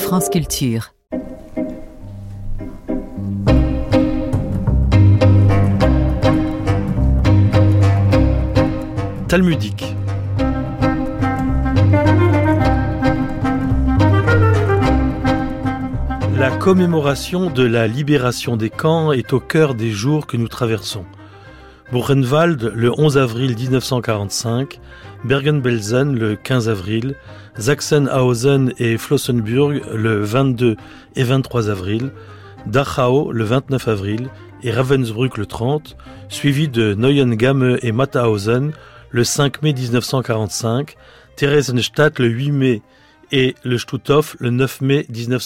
France Culture. Talmudique. La commémoration de la libération des camps est au cœur des jours que nous traversons. Buchenwald le 11 avril 1945, Bergen-Belsen le 15 avril, Sachsenhausen et Flossenbürg le 22 et 23 avril, Dachau le 29 avril et Ravensbrück le 30, suivi de Neuengamme et Mauthausen le 5 mai 1945, Theresienstadt le 8 mai et le Stutthof le 9 mai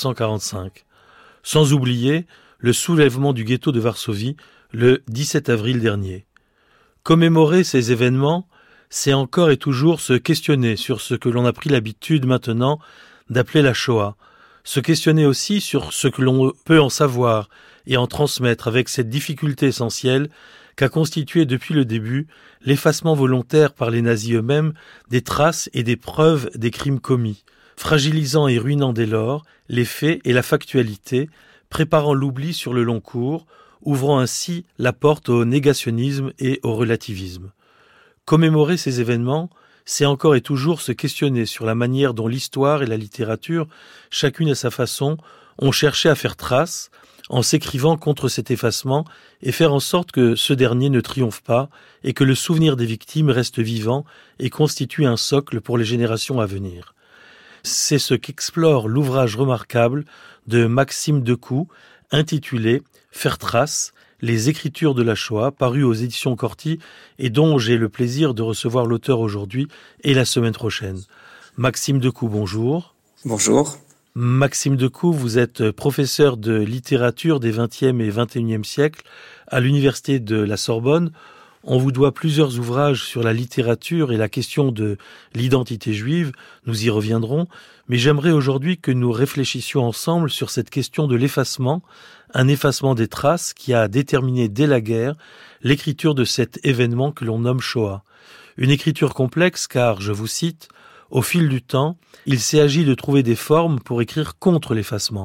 1945. Sans oublier le soulèvement du ghetto de Varsovie le 17 avril dernier. Commémorer ces événements, c'est encore et toujours se questionner sur ce que l'on a pris l'habitude maintenant d'appeler la Shoah. Se questionner aussi sur ce que l'on peut en savoir et en transmettre avec cette difficulté essentielle qu'a constitué depuis le début l'effacement volontaire par les nazis eux-mêmes des traces et des preuves des crimes commis, fragilisant et ruinant dès lors les faits et la factualité, préparant l'oubli sur le long cours, ouvrant ainsi la porte au négationnisme et au relativisme. Commémorer ces événements, c'est encore et toujours se questionner sur la manière dont l'histoire et la littérature, chacune à sa façon, ont cherché à faire trace, en s'écrivant contre cet effacement et faire en sorte que ce dernier ne triomphe pas et que le souvenir des victimes reste vivant et constitue un socle pour les générations à venir. C'est ce qu'explore l'ouvrage remarquable de Maxime Decoux, intitulé « Faire trace, les écritures de la Shoah », paru aux éditions Corti et dont j'ai le plaisir de recevoir l'auteur aujourd'hui et la semaine prochaine. Maxime Decoux, bonjour. Bonjour. Maxime Decoux, vous êtes professeur de littérature des XXe et XXIe siècles à l'université de la Sorbonne. On vous doit plusieurs ouvrages sur la littérature et la question de l'identité juive, nous y reviendrons, mais j'aimerais aujourd'hui que nous réfléchissions ensemble sur cette question de l'effacement, un effacement des traces qui a déterminé dès la guerre l'écriture de cet événement que l'on nomme Shoah. Une écriture complexe car, je vous cite, « Au fil du temps, il s'est agi de trouver des formes pour écrire contre l'effacement,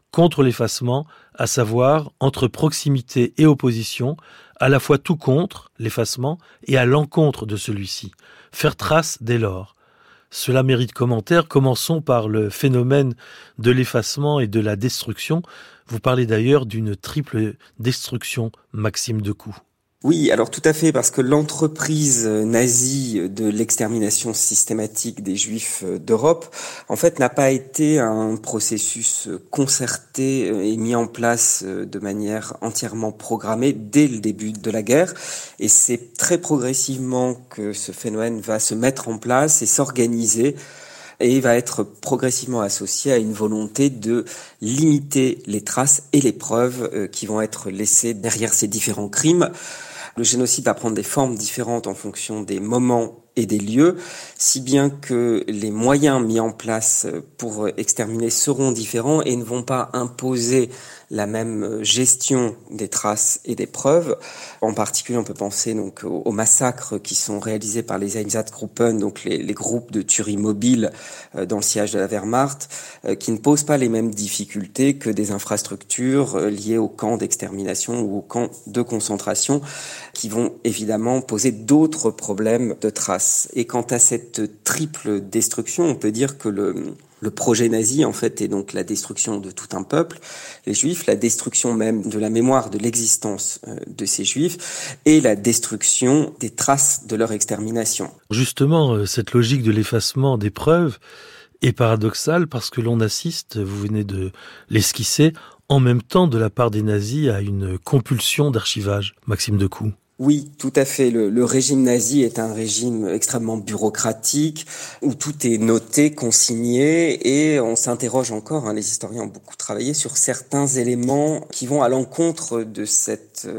à savoir entre proximité et opposition, à la fois tout contre l'effacement et à l'encontre de celui-ci. Faire trace dès lors. Cela mérite commentaire. Commençons par le phénomène de l'effacement et de la destruction. Vous parlez d'ailleurs d'une triple destruction, Maxime Decoux. Oui, alors tout à fait, parce que l'entreprise nazie de l'extermination systématique des Juifs d'Europe, en fait, n'a pas été un processus concerté et mis en place de manière entièrement programmée dès le début de la guerre. Et c'est très progressivement que ce phénomène va se mettre en place et s'organiser et va être progressivement associé à une volonté de limiter les traces et les preuves qui vont être laissées derrière ces différents crimes. Le génocide va prendre des formes différentes en fonction des moments et des lieux, si bien que les moyens mis en place pour exterminer seront différents et ne vont pas imposer la même gestion des traces et des preuves. En particulier, on peut penser donc aux massacres qui sont réalisés par les Einsatzgruppen, donc les groupes de tuerie mobile dans le sillage de la Wehrmacht, qui ne posent pas les mêmes difficultés que des infrastructures liées aux camps d'extermination ou aux camps de concentration, qui vont évidemment poser d'autres problèmes de traces. Et quant à cette triple destruction, on peut dire que le projet nazi, en fait, est donc la destruction de tout un peuple, les Juifs, la destruction même de la mémoire de l'existence de ces Juifs et la destruction des traces de leur extermination. Justement, cette logique de l'effacement des preuves est paradoxale parce que l'on assiste, vous venez de l'esquisser, en même temps de la part des nazis à une compulsion d'archivage. Maxime Decoux. Oui, tout à fait. Le régime nazi est un régime extrêmement bureaucratique où tout est noté, consigné et on s'interroge encore, les historiens ont beaucoup travaillé sur certains éléments qui vont à l'encontre de cette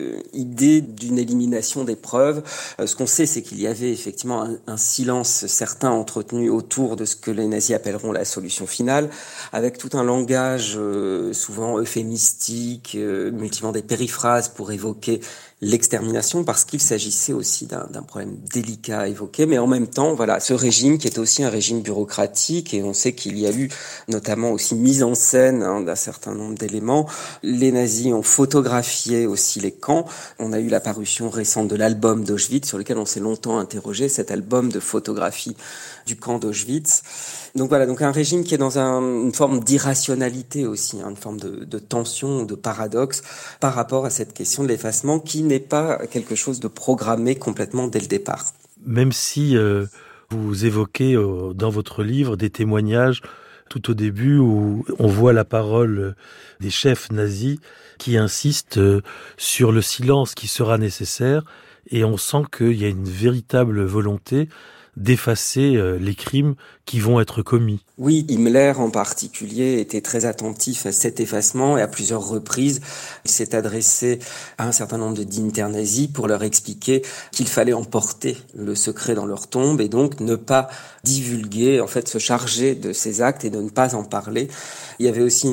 idée d'une élimination des preuves. Ce qu'on sait, c'est qu'il y avait effectivement un silence certain entretenu autour de ce que les nazis appelleront la solution finale, avec tout un langage souvent euphémistique, multivant des périphrases pour évoquer l'extermination parce qu'il s'agissait aussi d'un problème délicat à évoquer, mais en même temps, voilà, ce régime qui est aussi un régime bureaucratique, et on sait qu'il y a eu notamment aussi mise en scène d'un certain nombre d'éléments. Les nazis ont photographié aussi les camps. On a eu la parution récente de l'album d'Auschwitz, sur lequel on s'est longtemps interrogé, cet album de photographie du camp d'Auschwitz. Donc voilà, donc un régime qui est dans une forme d'irrationalité aussi, une forme de tension, de paradoxe par rapport à cette question de l'effacement qui n'est pas quelque chose de programmé complètement dès le départ. Même si vous évoquez dans votre livre des témoignages tout au début où on voit la parole des chefs nazis qui insistent sur le silence qui sera nécessaire, et on sent qu'il y a une véritable volonté d'effacer les crimes qui vont être commis. Oui, Himmler en particulier était très attentif à cet effacement, et à plusieurs reprises, il s'est adressé à un certain nombre de dignitaires nazis pour leur expliquer qu'il fallait emporter le secret dans leur tombe et donc ne pas divulguer, en fait se charger de ces actes et de ne pas en parler. Il y avait aussi,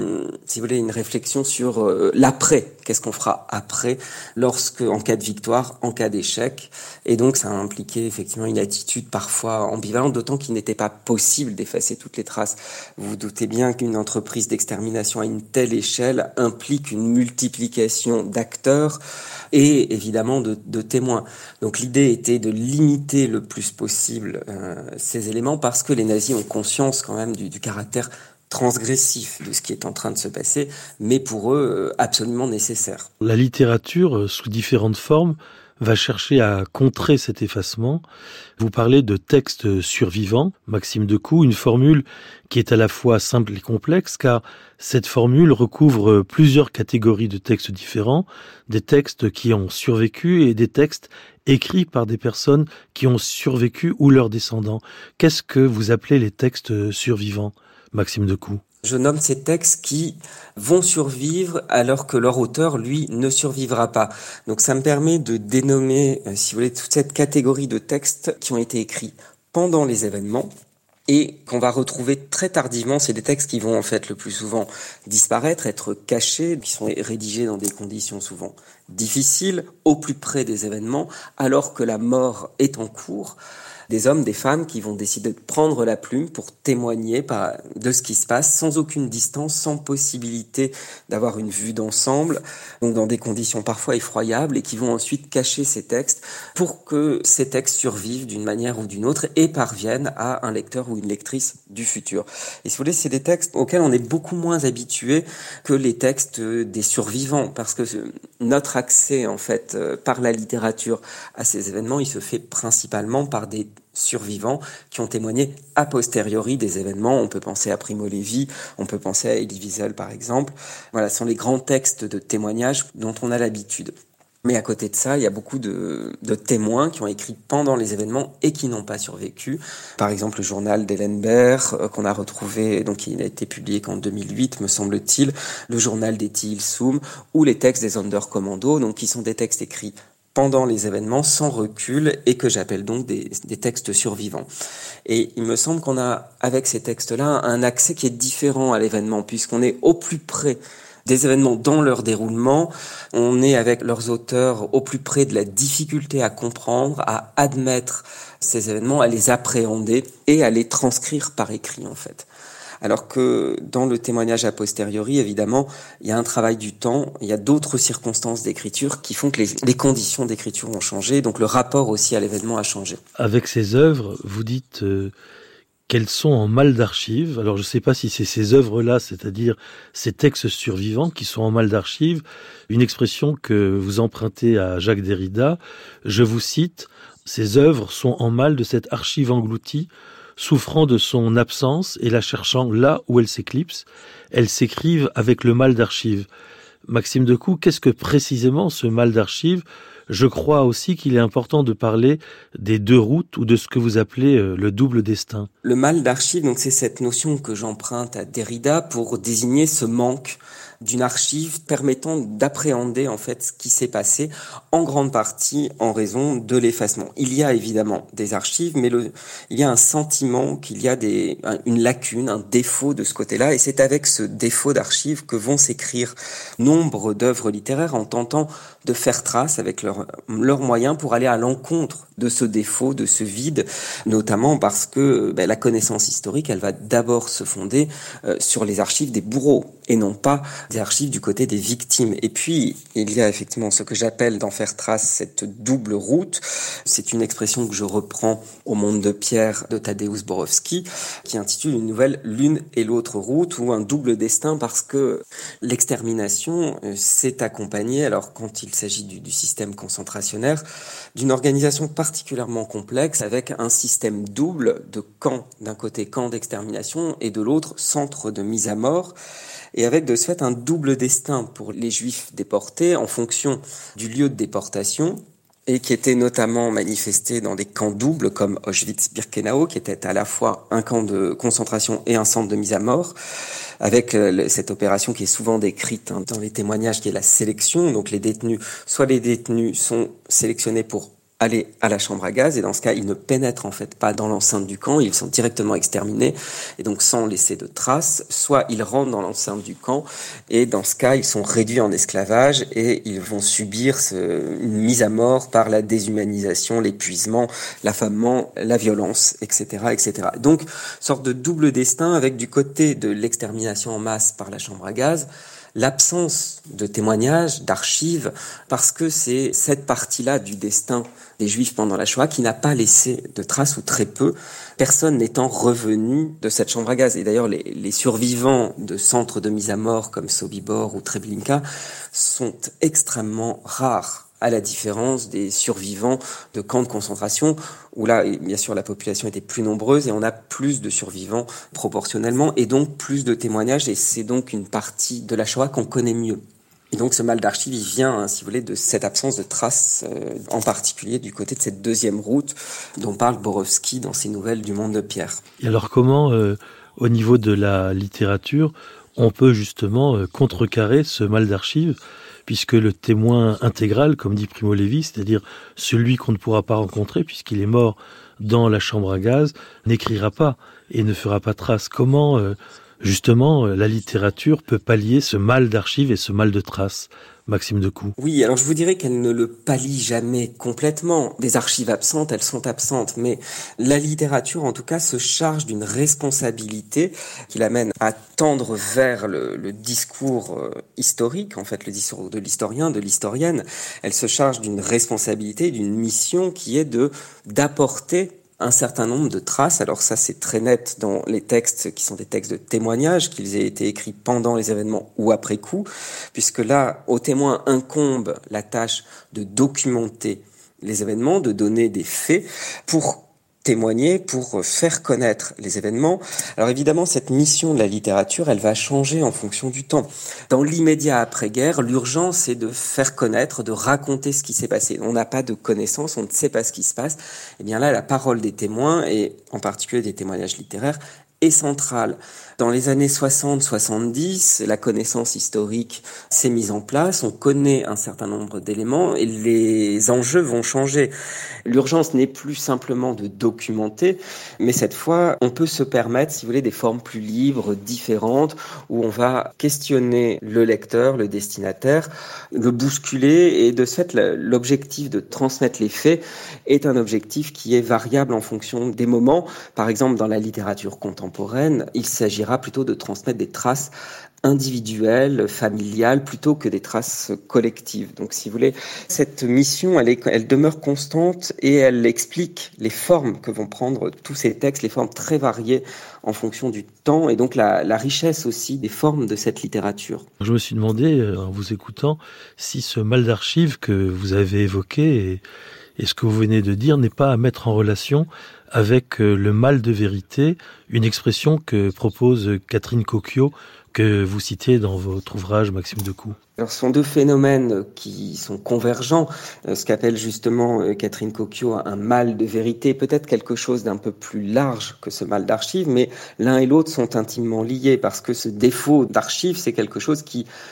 si vous voulez, une réflexion sur l'après. Qu'est-ce qu'on fera après, en cas de victoire, en cas d'échec. Et donc ça a impliqué effectivement une attitude parfois ambivalente, d'autant qu'il n'était pas possible d'effacer toutes les traces. Vous vous doutez bien qu'une entreprise d'extermination à une telle échelle implique une multiplication d'acteurs et évidemment de témoins. Donc l'idée était de limiter le plus possible ces éléments, parce que les nazis ont conscience quand même du caractère transgressif de ce qui est en train de se passer, mais pour eux absolument nécessaire. La littérature, sous différentes formes, va chercher à contrer cet effacement. Vous parlez de textes survivants, Maxime Decoux, une formule qui est à la fois simple et complexe, car cette formule recouvre plusieurs catégories de textes différents, des textes qui ont survécu et des textes écrits par des personnes qui ont survécu ou leurs descendants. Qu'est-ce que vous appelez les textes survivants, Maxime Decoux ? Je nomme ces textes qui vont survivre alors que leur auteur, lui, ne survivra pas. Donc ça me permet de dénommer, si vous voulez, toute cette catégorie de textes qui ont été écrits pendant les événements et qu'on va retrouver très tardivement. C'est des textes qui vont en fait le plus souvent disparaître, être cachés, qui sont rédigés dans des conditions souvent difficiles, au plus près des événements, alors que la mort est en cours. Des hommes, des femmes qui vont décider de prendre la plume pour témoigner de ce qui se passe sans aucune distance, sans possibilité d'avoir une vue d'ensemble, donc dans des conditions parfois effroyables, et qui vont ensuite cacher ces textes pour que ces textes survivent d'une manière ou d'une autre et parviennent à un lecteur ou une lectrice du futur. Et si vous voulez, c'est des textes auxquels on est beaucoup moins habitué que les textes des survivants, parce que notre accès en fait par la littérature à ces événements, il se fait principalement par des survivants qui ont témoigné a posteriori des événements. On peut penser à Primo Levi, on peut penser à Elie Wiesel par exemple. Voilà, ce sont les grands textes de témoignages dont on a l'habitude. Mais à côté de ça, il y a beaucoup de témoins qui ont écrit pendant les événements et qui n'ont pas survécu. Par exemple, le journal d'Hélène Baer, qu'on a retrouvé, donc il a été publié qu'en 2008, me semble-t-il, le journal d'Etty Hillesum, ou les textes des Sonderkommando, donc qui sont des textes écrits pendant les événements, sans recul, et que j'appelle donc des textes survivants. Et il me semble qu'on a, avec ces textes-là, un accès qui est différent à l'événement, puisqu'on est au plus près des événements dans leur déroulement, on est avec leurs auteurs au plus près de la difficulté à comprendre, à admettre ces événements, à les appréhender et à les transcrire par écrit, en fait. Alors que dans le témoignage a posteriori, évidemment, il y a un travail du temps, il y a d'autres circonstances d'écriture qui font que les conditions d'écriture ont changé, donc le rapport aussi à l'événement a changé. Avec ces œuvres, vous dites qu'elles sont en mal d'archives. Alors je ne sais pas si c'est ces œuvres-là, c'est-à-dire ces textes survivants qui sont en mal d'archives, une expression que vous empruntez à Jacques Derrida. Je vous cite, « Ces œuvres sont en mal de cette archive engloutie, souffrant de son absence et la cherchant là où elle s'éclipse, elles s'écrivent avec le mal d'archives. » Maxime Decoux, qu'est-ce que précisément ce mal d'archives ? Je crois aussi qu'il est important de parler des deux routes ou de ce que vous appelez le double destin. Le mal d'archives, donc c'est cette notion que j'emprunte à Derrida pour désigner ce manque d'une archive permettant d'appréhender en fait ce qui s'est passé, en grande partie en raison de l'effacement. Il y a évidemment des archives, mais il y a un sentiment qu'il y a une lacune, un défaut de ce côté-là, et c'est avec ce défaut d'archives que vont s'écrire nombre d'œuvres littéraires en tentant de faire trace avec leurs moyens pour aller à l'encontre de ce défaut, de ce vide, notamment parce que la connaissance historique, elle va d'abord se fonder sur les archives des bourreaux et non pas des archives du côté des victimes. Et puis, il y a effectivement ce que j'appelle d'en faire trace, cette double route. C'est une expression que je reprends au Monde de pierre de Tadeusz Borowski, qui intitule une nouvelle L'une et l'autre route, ou un double destin, parce que l'extermination s'est accompagnée, alors quand il s'agit du système concentrationnaire, d'une organisation particulièrement complexe, avec un système double de camps, d'un côté camp d'extermination et de l'autre centre de mise à mort, et avec de ce fait un double destin pour les Juifs déportés en fonction du lieu de déportation, et qui était notamment manifesté dans des camps doubles comme Auschwitz-Birkenau, qui était à la fois un camp de concentration et un centre de mise à mort, avec cette opération qui est souvent décrite dans les témoignages, qui est la sélection. Donc les détenus sont sélectionnés pour aller à la chambre à gaz, et dans ce cas, ils ne pénètrent en fait pas dans l'enceinte du camp, ils sont directement exterminés, et donc sans laisser de traces. Soit ils rentrent dans l'enceinte du camp, et dans ce cas, ils sont réduits en esclavage, et ils vont subir une mise à mort par la déshumanisation, l'épuisement, l'affamement, la violence, etc., etc. Donc, sorte de double destin, avec du côté de l'extermination en masse par la chambre à gaz, l'absence de témoignages, d'archives, parce que c'est cette partie-là du destin des Juifs pendant la Shoah qui n'a pas laissé de traces, ou très peu, personne n'étant revenu de cette chambre à gaz. Et d'ailleurs, les survivants de centres de mise à mort comme Sobibor ou Treblinka sont extrêmement rares, à la différence des survivants de camps de concentration, où là, bien sûr, la population était plus nombreuse et on a plus de survivants proportionnellement, et donc plus de témoignages, et c'est donc une partie de la Shoah qu'on connaît mieux. Et donc ce mal d'archives, il vient, si vous voulez, de cette absence de traces, en particulier du côté de cette deuxième route dont parle Borowski dans ses nouvelles du Monde de pierre. Et alors comment, au niveau de la littérature, on peut justement contrecarrer ce mal d'archives, puisque le témoin intégral, comme dit Primo Levi, c'est-à-dire celui qu'on ne pourra pas rencontrer puisqu'il est mort dans la chambre à gaz, n'écrira pas et ne fera pas trace. Comment, justement, la littérature peut pallier ce mal d'archives et ce mal de traces, Maxime Decoux? Oui, alors je vous dirais qu'elle ne le pallie jamais complètement. Des archives absentes, elles sont absentes, mais la littérature, en tout cas, se charge d'une responsabilité qui l'amène à tendre vers le discours historique, en fait, le discours de l'historien, de l'historienne. Elle se charge d'une responsabilité, d'une mission qui est d'apporter un certain nombre de traces. Alors ça, c'est très net dans les textes qui sont des textes de témoignage, qu'ils aient été écrits pendant les événements ou après coup, puisque là, au témoin incombe la tâche de documenter les événements, de donner des faits pour témoigner, pour faire connaître les événements. Alors évidemment, cette mission de la littérature, elle va changer en fonction du temps. Dans l'immédiat après-guerre, l'urgence est de faire connaître, de raconter ce qui s'est passé. On n'a pas de connaissances, on ne sait pas ce qui se passe. Et bien là, la parole des témoins, et en particulier des témoignages littéraires, est centrale. Dans les années 60-70, la connaissance historique s'est mise en place, on connaît un certain nombre d'éléments et les enjeux vont changer. L'urgence n'est plus simplement de documenter, mais cette fois, on peut se permettre, si vous voulez, des formes plus libres, différentes, où on va questionner le lecteur, le destinataire, le bousculer, et de ce fait, l'objectif de transmettre les faits est un objectif qui est variable en fonction des moments. Par exemple, dans la littérature contemporaine, il s'agira plutôt de transmettre des traces individuelles, familiales, plutôt que des traces collectives. Donc, si vous voulez, cette mission, elle demeure constante, et elle explique les formes que vont prendre tous ces textes, les formes très variées en fonction du temps, et donc la richesse aussi des formes de cette littérature. Je me suis demandé, en vous écoutant, si ce mal d'archives que vous avez évoqué et ce que vous venez de dire n'est pas à mettre en relation avec le mal de vérité, une expression que propose Catherine Cocchio, que vous citez dans votre ouvrage, Maxime Decoux. Alors, ce sont deux phénomènes qui sont convergents, ce qu'appelle justement Catherine Cocchio un mal de vérité, peut-être quelque chose d'un peu plus large que ce mal d'archives, mais l'un et l'autre sont intimement liés, parce que ce défaut d'archives, c'est quelque chose qui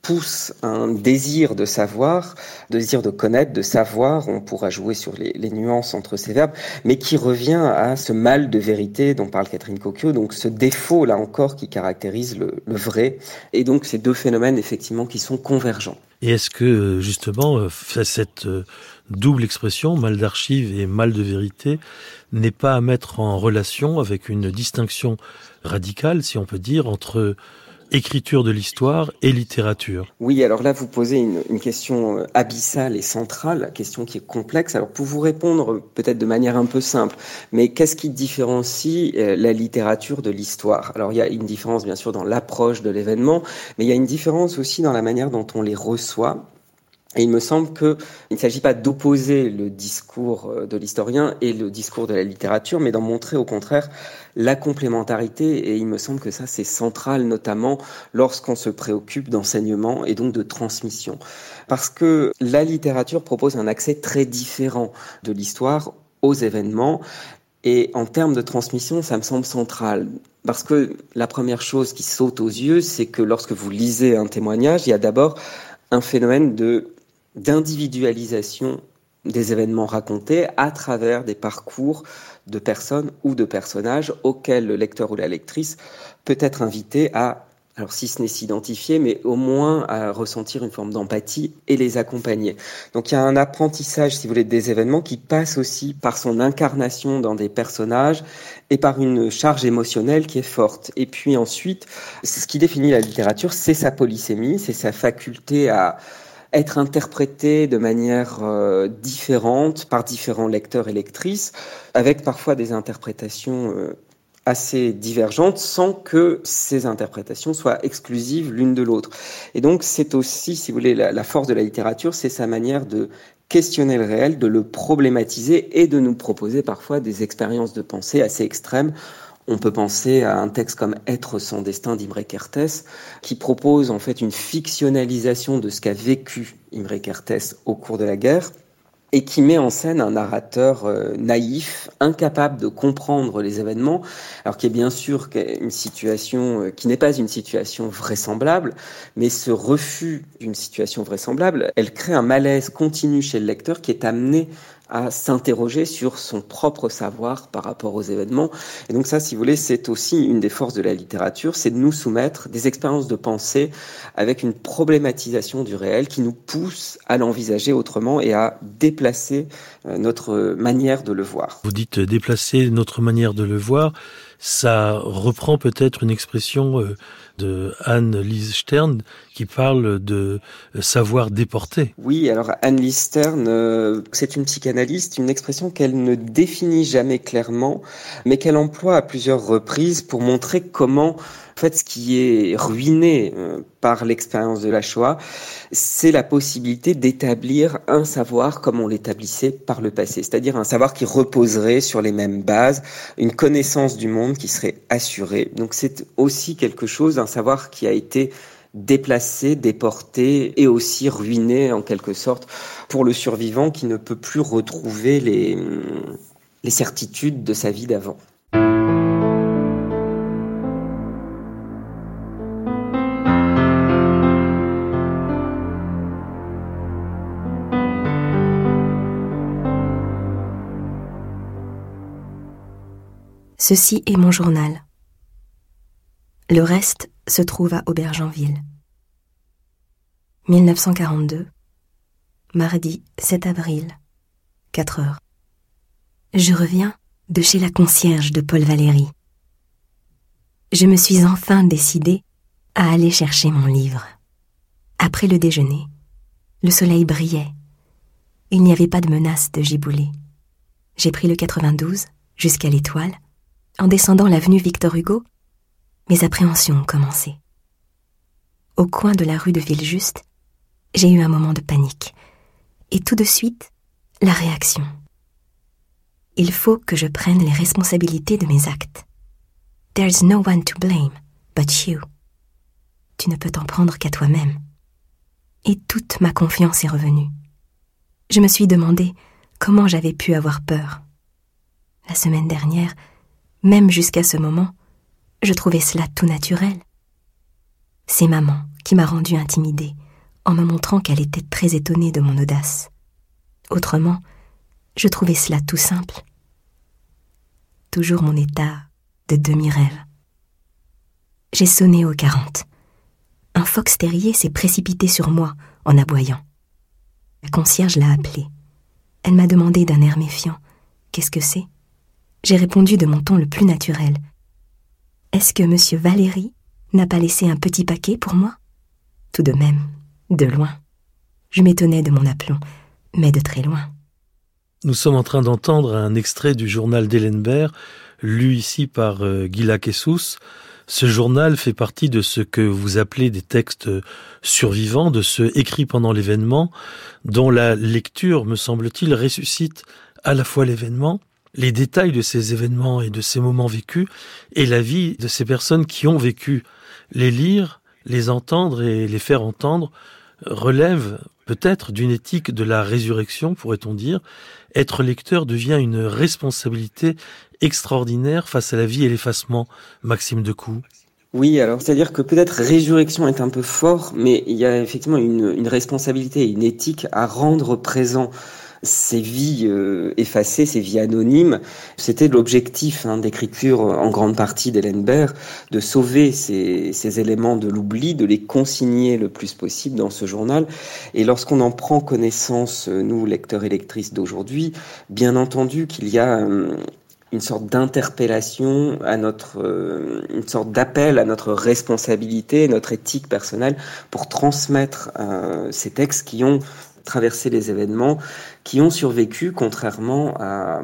pousse un désir de savoir, désir de connaître, de savoir. On pourra jouer sur les nuances entre ces verbes, mais qui revient à ce mal de vérité dont parle Catherine Cocchio, donc ce défaut, là encore, qui caractérise le vrai. Et donc, ces deux phénomènes, effectivement, qui sont convergents. Et est-ce que, justement, cette double expression, mal d'archives et mal de vérité, n'est pas à mettre en relation avec une distinction radicale, si on peut dire, entre écriture de l'histoire et littérature? Oui, alors là, vous posez une question abyssale et centrale, question qui est complexe. Alors, pour vous répondre peut-être de manière un peu simple, mais qu'est-ce qui différencie la littérature de l'histoire? Alors, il y a une différence, bien sûr, dans l'approche de l'événement, mais il y a une différence aussi dans la manière dont on les reçoit. Et il me semble qu'il ne s'agit pas d'opposer le discours de l'historien et le discours de la littérature, mais d'en montrer au contraire la complémentarité. Et il me semble que ça, c'est central, notamment lorsqu'on se préoccupe d'enseignement et donc de transmission. Parce que la littérature propose un accès très différent de l'histoire aux événements. Et en termes de transmission, ça me semble central. Parce que la première chose qui saute aux yeux, c'est que lorsque vous lisez un témoignage, il y a d'abord un phénomène d'individualisation des événements racontés à travers des parcours de personnes ou de personnages auxquels le lecteur ou la lectrice peut être invité à, alors si ce n'est s'identifier, mais au moins à ressentir une forme d'empathie et les accompagner. Donc il y a un apprentissage, si vous voulez, des événements qui passe aussi par son incarnation dans des personnages et par une charge émotionnelle qui est forte. Et puis ensuite, ce qui définit la littérature, c'est sa polysémie, c'est sa faculté à être interprété de manière différente par différents lecteurs et lectrices, avec parfois des interprétations assez divergentes, sans que ces interprétations soient exclusives l'une de l'autre. Et donc c'est aussi, si vous voulez, la force de la littérature, c'est sa manière de questionner le réel, de le problématiser et de nous proposer parfois des expériences de pensée assez extrêmes. On peut penser à un texte comme Être sans destin d'Imre Kertész, qui propose en fait une fictionnalisation de ce qu'a vécu Imre Kertész au cours de la guerre, et qui met en scène un narrateur naïf, incapable de comprendre les événements, alors qui est bien sûr une situation qui n'est pas une situation vraisemblable, mais ce refus d'une situation vraisemblable, elle crée un malaise continu chez le lecteur qui est amené à s'interroger sur son propre savoir par rapport aux événements. Et donc ça, si vous voulez, c'est aussi une des forces de la littérature, c'est de nous soumettre des expériences de pensée avec une problématisation du réel qui nous pousse à l'envisager autrement et à déplacer notre manière de le voir. Vous dites déplacer notre manière de le voir, ça reprend peut-être une expression de Anne-Lise Stern qui parle de savoir déporter. Oui, alors Anne-Lise Stern, c'est une psychanalyste, une expression qu'elle ne définit jamais clairement, mais qu'elle emploie à plusieurs reprises pour montrer comment, en fait, ce qui est ruiné par l'expérience de la Shoah, c'est la possibilité d'établir un savoir comme on l'établissait par le passé, c'est-à-dire un savoir qui reposerait sur les mêmes bases, une connaissance du monde qui serait assurée. Donc c'est aussi quelque chose, un savoir qui a été déplacé, déporté et aussi ruiné en quelque sorte pour le survivant qui ne peut plus retrouver les certitudes de sa vie d'avant. Ceci est mon journal. Le reste se trouve à Aubergenville. 1942, mardi 7 avril, 4 heures. Je reviens de chez la concierge de Paul Valéry. Je me suis enfin décidée à aller chercher mon livre. Après le déjeuner, le soleil brillait. Il n'y avait pas de menace de giboulée. J'ai pris le 92 jusqu'à l'Étoile. En descendant l'avenue Victor Hugo, mes appréhensions ont commencé. Au coin de la rue de Villejuste, j'ai eu un moment de panique. Et tout de suite, la réaction. Il faut que je prenne les responsabilités de mes actes. There's no one to blame but you. Tu ne peux t'en prendre qu'à toi-même. Et toute ma confiance est revenue. Je me suis demandé comment j'avais pu avoir peur. La semaine dernière, même jusqu'à ce moment, je trouvais cela tout naturel. C'est maman qui m'a rendue intimidée, en me montrant qu'elle était très étonnée de mon audace. Autrement, je trouvais cela tout simple. Toujours mon état de demi-rêve. J'ai sonné au 40. Un fox terrier s'est précipité sur moi en aboyant. La concierge l'a appelé. Elle m'a demandé d'un air méfiant « Qu'est-ce que c'est ?» J'ai répondu de mon ton le plus naturel. « Est-ce que monsieur Valéry n'a pas laissé un petit paquet pour moi ?» Tout de même, de loin. Je m'étonnais de mon aplomb, mais de très loin. Nous sommes en train d'entendre un extrait du journal d'Ellenberg, lu ici par Guy Laquessous. Ce journal fait partie de ce que vous appelez des textes survivants, de ceux écrits pendant l'événement, dont la lecture, me semble-t-il, ressuscite à la fois l'événement, les détails de ces événements et de ces moments vécus, et la vie de ces personnes qui ont vécu. Les lire, les entendre et les faire entendre relève peut-être d'une éthique de la résurrection, pourrait-on dire. Être lecteur devient une responsabilité extraordinaire face à la vie et l'effacement. Maxime Decoux. Oui, alors c'est-à-dire que peut-être résurrection est un peu fort, mais il y a effectivement une responsabilité, une éthique à rendre présent ces vies effacées, ces vies anonymes. C'était l'objectif d'écriture en grande partie d'Ellenberg, de sauver ces éléments de l'oubli, de les consigner le plus possible dans ce journal. Et lorsqu'on en prend connaissance, nous, lecteurs et lectrices d'aujourd'hui, bien entendu qu'il y a une sorte d'interpellation à une sorte d'appel à notre responsabilité, notre éthique personnelle pour transmettre ces textes qui ont traversé les événements, qui ont survécu contrairement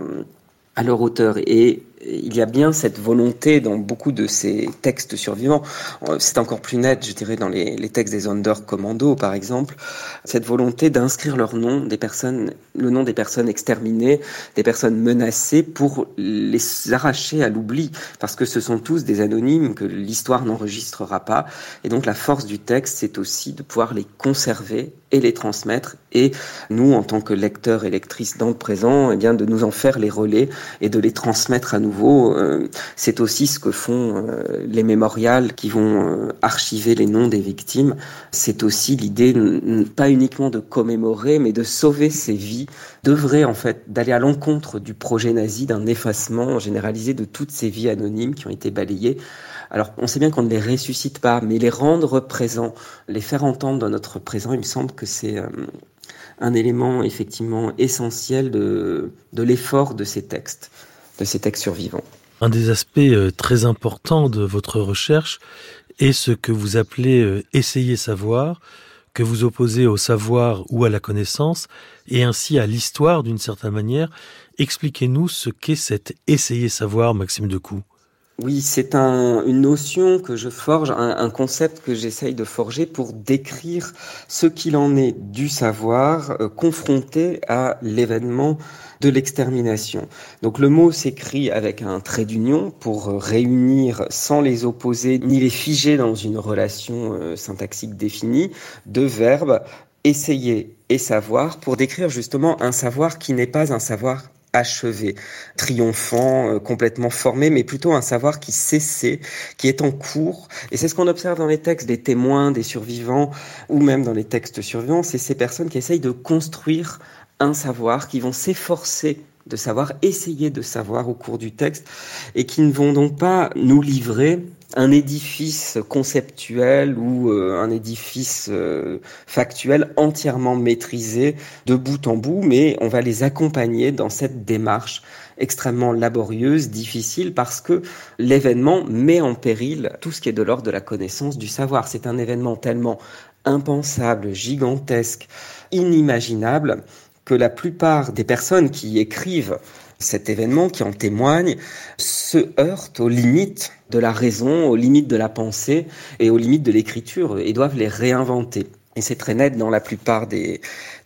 à leur auteur. Et il y a bien cette volonté dans beaucoup de ces textes survivants, c'est encore plus net, je dirais, dans les textes des Sonderkommando, par exemple, cette volonté d'inscrire le nom des personnes exterminées, des personnes menacées, pour les arracher à l'oubli, parce que ce sont tous des anonymes que l'histoire n'enregistrera pas. Et donc la force du texte, c'est aussi de pouvoir les conserver et les transmettre, et nous, en tant que lecteurs et lectrices dans le présent, eh bien, de nous en faire les relais et de les transmettre à nouveau. C'est aussi ce que font les mémorials qui vont archiver les noms des victimes. C'est aussi l'idée, pas uniquement de commémorer, mais de sauver ces vies, d'œuvrer en fait, d'aller à l'encontre du projet nazi, d'un effacement généralisé de toutes ces vies anonymes qui ont été balayées. Alors, on sait bien qu'on ne les ressuscite pas, mais les rendre présents, les faire entendre dans notre présent, il me semble que c'est un élément effectivement essentiel de l'effort de ces textes survivants. Un des aspects très importants de votre recherche est ce que vous appelez « essayer savoir », que vous opposez au savoir ou à la connaissance, et ainsi à l'histoire d'une certaine manière. Expliquez-nous ce qu'est cet « essayer savoir », Maxime Decoux. Oui, c'est une notion que je forge, un concept que j'essaye de forger pour décrire ce qu'il en est du savoir confronté à l'événement de l'extermination. Donc le mot s'écrit avec un trait d'union pour réunir, sans les opposer ni les figer dans une relation syntaxique définie, deux verbes, essayer et savoir, pour décrire justement un savoir qui n'est pas un savoir achevé, triomphant, complètement formé, mais plutôt un savoir qui cessait, qui est en cours. Et c'est ce qu'on observe dans les textes des témoins, des survivants, ou même dans les textes survivants, c'est ces personnes qui essayent de construire un savoir, qui vont s'efforcer de savoir, essayer de savoir au cours du texte, et qui ne vont donc pas nous livrer un édifice conceptuel ou un édifice factuel entièrement maîtrisé de bout en bout, mais on va les accompagner dans cette démarche extrêmement laborieuse, difficile, parce que l'événement met en péril tout ce qui est de l'ordre de la connaissance, du savoir. C'est un événement tellement impensable, gigantesque, inimaginable, que la plupart des personnes qui écrivent cet événement, qui en témoignent, se heurtent aux limites de la raison, aux limites de la pensée et aux limites de l'écriture, et doivent les réinventer. Et c'est très net dans la plupart des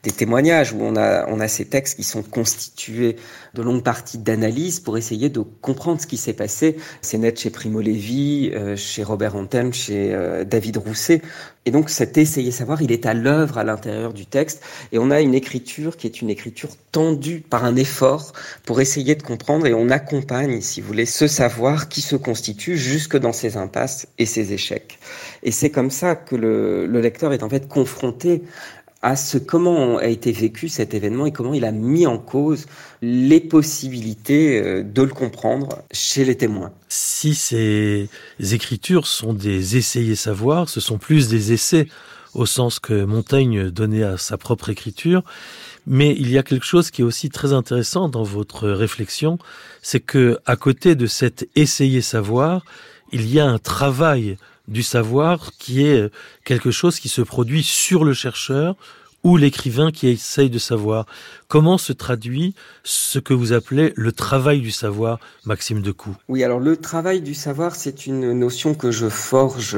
des témoignages où on a ces textes qui sont constitués de longues parties d'analyse pour essayer de comprendre ce qui s'est passé. C'est net chez Primo Levi, chez Robert Antelme, chez David Rousset. Et donc cet essayer savoir, il est à l'œuvre à l'intérieur du texte. Et on a une écriture qui est une écriture tendue par un effort pour essayer de comprendre. Et on accompagne, si vous voulez, ce savoir qui se constitue jusque dans ses impasses et ses échecs. Et c'est comme ça que le lecteur est en fait confronté à comment a été vécu cet événement et comment il a mis en cause les possibilités de le comprendre chez les témoins. Si ces écritures sont des essayés savoir, ce sont plus des essais au sens que Montaigne donnait à sa propre écriture. Mais il y a quelque chose qui est aussi très intéressant dans votre réflexion, c'est que à côté de cet essayer savoir, il y a un travail du savoir qui est quelque chose qui se produit sur le chercheur ou l'écrivain qui essaye de savoir. Comment se traduit ce que vous appelez le travail du savoir, Maxime Decoux ? Oui, alors le travail du savoir, c'est une notion que je forge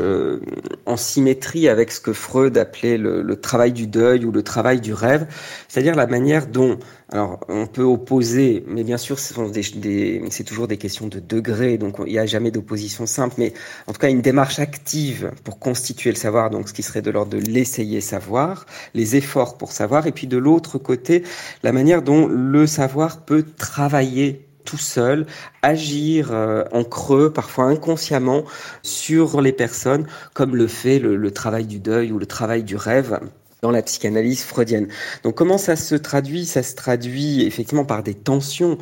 en symétrie avec ce que Freud appelait le travail du deuil ou le travail du rêve, c'est-à-dire la manière dont, alors on peut opposer, mais bien sûr c'est toujours des questions de degrés, donc il n'y a jamais d'opposition simple, mais en tout cas une démarche active pour constituer le savoir, donc ce qui serait de l'ordre de l'essayer savoir, les efforts pour savoir, et puis de l'autre côté, la manière dont le savoir peut travailler tout seul, agir en creux, parfois inconsciemment, sur les personnes, comme le fait le travail du deuil ou le travail du rêve dans la psychanalyse freudienne. Donc comment ça se traduit ? Ça se traduit effectivement par des tensions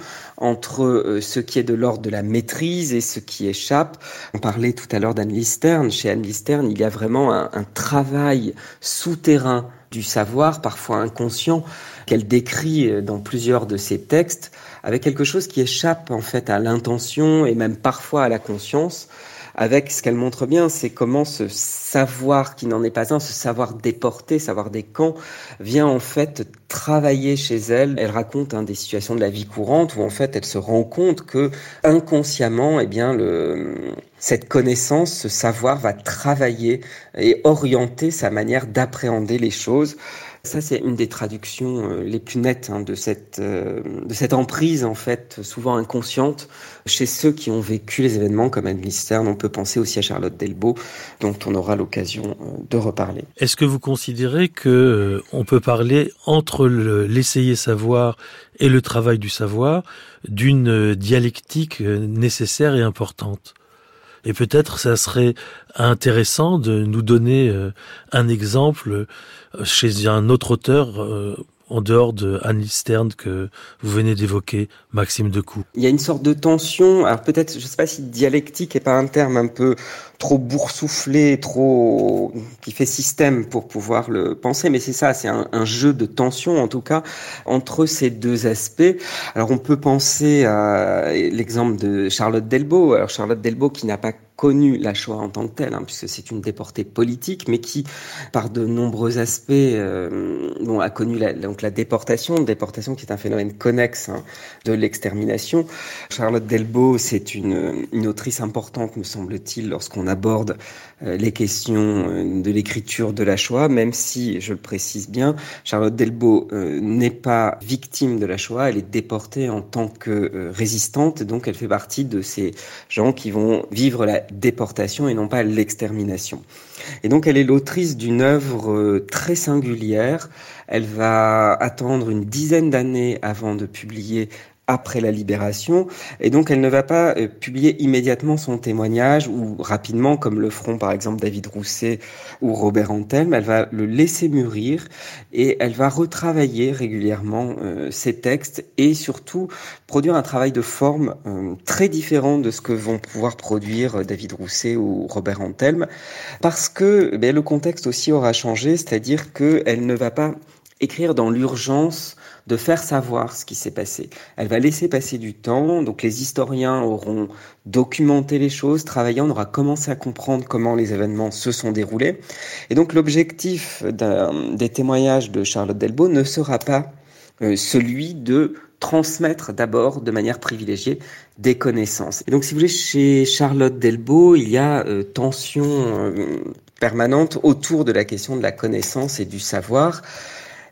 entre ce qui est de l'ordre de la maîtrise et ce qui échappe. On parlait tout à l'heure d'Annelise Stern. Chez Annelise Stern, il y a vraiment un travail souterrain du savoir, parfois inconscient, qu'elle décrit dans plusieurs de ses textes, avec quelque chose qui échappe en fait à l'intention et même parfois à la conscience. Avec ce qu'elle montre bien, c'est comment ce savoir qui n'en est pas un, ce savoir déporté, savoir des camps, vient en fait travailler chez elle. Elle raconte des situations de la vie courante où en fait elle se rend compte que inconsciemment, cette connaissance, ce savoir va travailler et orienter sa manière d'appréhender les choses. Ça, c'est une des traductions les plus nettes de cette emprise, en fait, souvent inconsciente, chez ceux qui ont vécu les événements comme Annelise Stern. On peut penser aussi à Charlotte Delbo, dont on aura l'occasion de reparler. Est-ce que vous considérez que on peut parler entre l'essayer savoir et le travail du savoir d'une dialectique nécessaire et importante ? Et peut-être ça serait intéressant de nous donner un exemple chez un autre auteur en dehors de Annelise Stern que vous venez d'évoquer, Maxime Decoux. Il y a une sorte de tension, alors peut-être, je ne sais pas si dialectique n'est pas un terme un peu trop boursouflé, qui fait système pour pouvoir le penser, mais c'est ça, c'est un jeu de tension en tout cas entre ces deux aspects. Alors on peut penser à l'exemple de Charlotte Delbo. Alors Charlotte Delbo qui n'a pas connu la Shoah en tant que telle, puisque c'est une déportée politique, mais qui, par de nombreux aspects, a connu la déportation qui est un phénomène connexe de l'extermination. Charlotte Delbo, c'est une autrice importante, me semble-t-il, lorsqu'on aborde les questions de l'écriture de la Shoah, même si, je le précise bien, Charlotte Delbo n'est pas victime de la Shoah, elle est déportée en tant que résistante, donc elle fait partie de ces gens qui vont vivre la déportation et non pas l'extermination. Et donc elle est l'autrice d'une œuvre très singulière. Elle va attendre une dizaine d'années avant de publier après la libération, et donc elle ne va pas publier immédiatement son témoignage ou rapidement comme le feront par exemple David Rousset ou Robert Antelme. Elle va le laisser mûrir et elle va retravailler régulièrement ses textes et surtout produire un travail de forme très différent de ce que vont pouvoir produire David Rousset ou Robert Antelme, parce que le contexte aussi aura changé, c'est-à-dire qu'elle ne va pas écrire dans l'urgence de faire savoir ce qui s'est passé. Elle va laisser passer du temps, donc les historiens auront documenté les choses, travaillé, on aura commencé à comprendre comment les événements se sont déroulés. Et donc l'objectif des témoignages de Charlotte Delbo ne sera pas celui de transmettre d'abord de manière privilégiée des connaissances. Et donc si vous voulez, chez Charlotte Delbo, il y a tension permanente autour de la question de la connaissance et du savoir.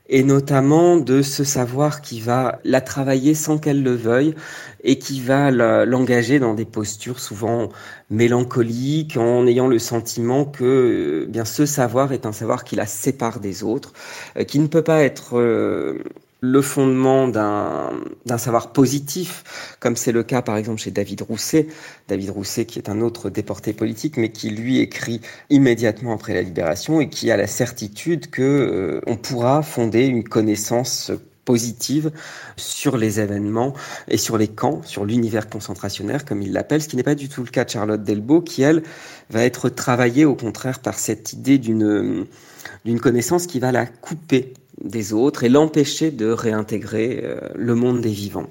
et notamment de ce savoir qui va la travailler sans qu'elle le veuille et qui va l'engager dans des postures souvent mélancoliques, en ayant le sentiment que bien ce savoir est un savoir qui la sépare des autres, qui ne peut pas être le fondement d'un savoir positif, comme c'est le cas par exemple chez David Rousset. David Rousset qui est un autre déporté politique, mais qui lui écrit immédiatement après la libération et qui a la certitude que on pourra fonder une connaissance positive sur les événements et sur les camps, sur l'univers concentrationnaire comme il l'appelle, ce qui n'est pas du tout le cas de Charlotte Delbo, qui elle va être travaillée au contraire par cette idée d'une connaissance qui va la couper des autres et l'empêcher de réintégrer le monde des vivants.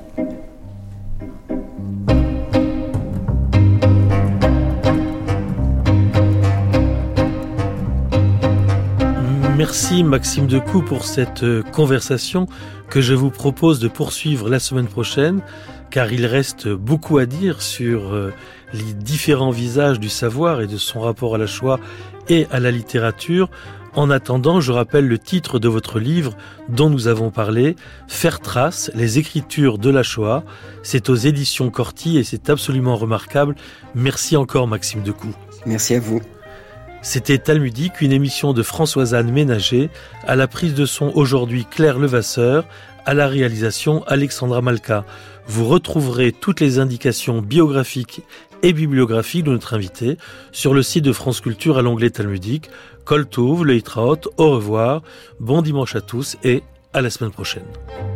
Merci Maxime Decoux pour cette conversation que je vous propose de poursuivre la semaine prochaine, car il reste beaucoup à dire sur les différents visages du savoir et de son rapport à la Shoah et à la littérature. En attendant, je rappelle le titre de votre livre dont nous avons parlé, Faire trace, les écritures de la Shoah. C'est aux éditions Corti et c'est absolument remarquable. Merci encore Maxime Decoux. Merci à vous. C'était Talmudique, une émission de Françoise-Anne Ménager, à la prise de son aujourd'hui Claire Levasseur, à la réalisation Alexandra Malka. Vous retrouverez toutes les indications biographiques et bibliographiques de notre invité sur le site de France Culture à l'onglet Talmudique. Kol Tov, le Hitraot, au revoir, bon dimanche à tous et à la semaine prochaine.